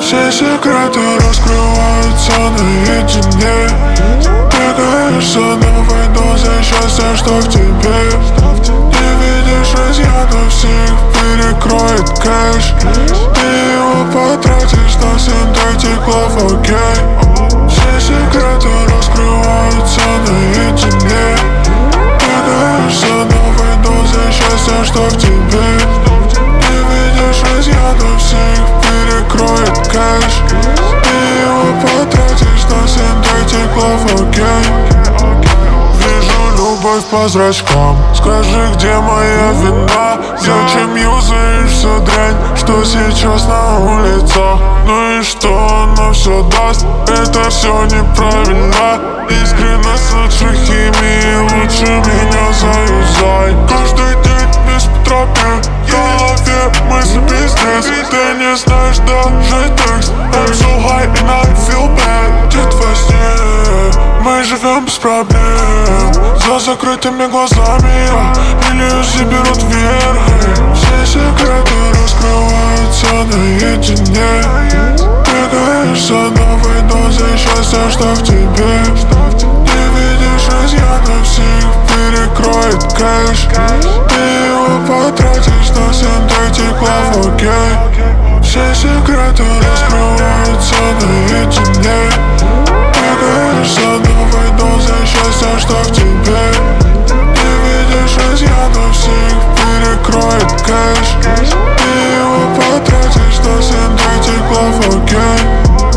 Все секреты раскрываются наедине. Бегаешь за новой дозой счастья, что в тебе. Не видишь изъянов, всех перекроет кэш. Ты его потратишь на синтетик, love, окей. Все секреты раскрываются наедине. Бегаешь за новой дозой счастья, что в тебе. Не видишь изъянов, всех перекроет кэш. Ты его потратишь на синтетик, love, окей. Вижу любовь по зрачкам. Скажи, где моя вина? Зачем юзаешь всю дрянь, что сейчас на улицах? Ну и что оно все даст? Это все неправильно. Искренность лучше химии, лучше меня заюзай. Каждый день без тропы, в голове мысли пиздец. Ты не знаешь даже текст. I'm so high and I feel bad. Где во сне? Мы живем без проблем, за закрытыми глазами иллюзии берут вверх. Все секреты раскрываются наедине. Бегаешь за новой дозой счастья, что в тебе. Не видишь изъянов, всех перекроет кэш. Ты его потратишь на синтетик, love, окей. Все секреты раскрываются наедине. Бегаешь за новой дозой счастья, что в тебе. Не видишь изъянов, всех перекроет кэш. Ты его потратишь на синтетик, love, окей.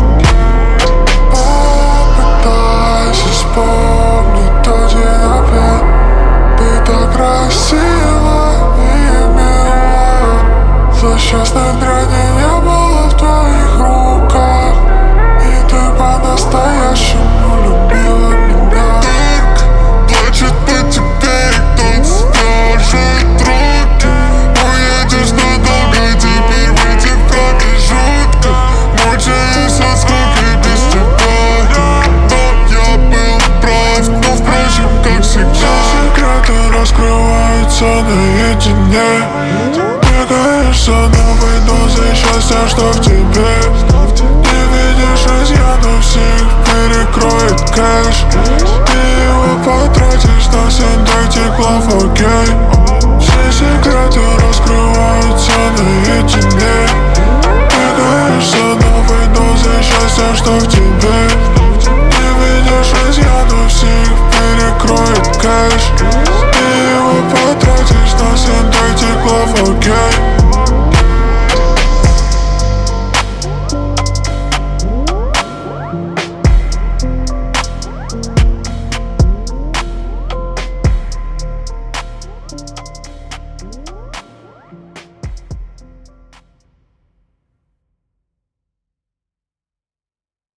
Попытайся вспомнить тот день опять. Ты так красива и мила. Злосчастной дряни не было в твоих руках. И ты по-настоящему любила меня. Так плачет по тебе, и кто свяжет руки. Уедешь надолго, теперь в этих промежутках. Мучаюсь от скуки без тебя. Но я был прав, но впрочем, как всегда. Все секреты раскрываются наедине. Бегаешь за новой дозой счастья, что в тебе. Не видишь изъянов, всех перекроет кэш. Ты его потратишь на синтетик, love, окей. Все секреты раскрываются наедине. Бегаешь за новой дозой счастья, что в тебе. Не видишь изъянов, всех перекроет кэш.